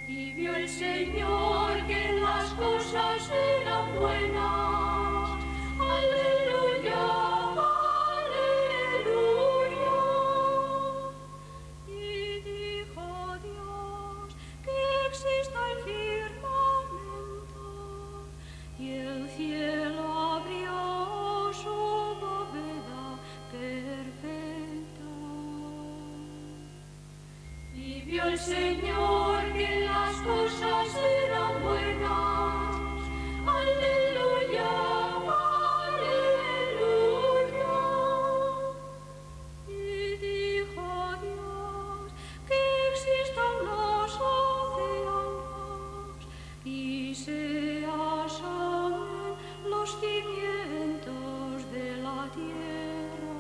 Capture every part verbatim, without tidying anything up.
Y vio el Señor que las cosas eran buenas. Aleluya, aleluya. Y dijo Dios que exista el firmamento y el cielo abrió su bóveda perfecta. Y vio el Señor que las cosas eran buenas. Aleluya, aleluya. Y dijo Dios que existan los océanos y se asomen los cimientos de la tierra.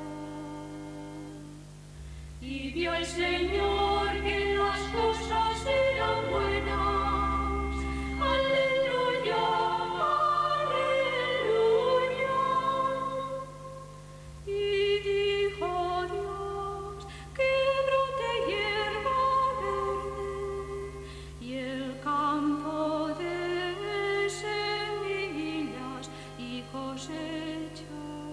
Y vio el Señor que las cosas eran buenas. Aleluya, aleluya. Y dijo Dios que brote hierba verde y el campo dé semillas y cosechas.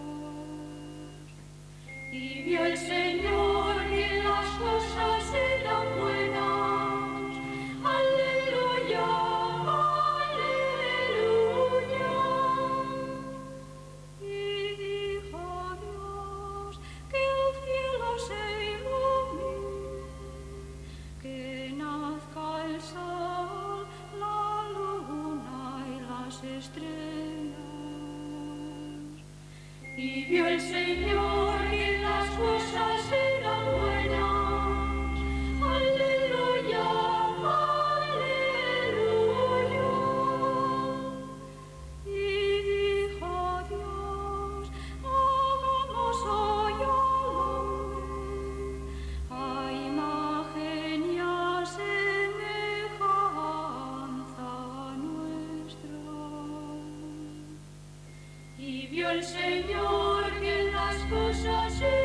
Y vio el Señor que las cosas eran buenas. Aleluya, aleluya. Y dijo Dios que el cielo se ilumine, que nazca el sol, la luna y las estrellas. Y vio el Señor que las cosas eran buenas. Aleluya, aleluya. Y dijo Dios, hagamos hoy al hombre a imagen y a semejanza nuestra. Y vio el Señor que las cosas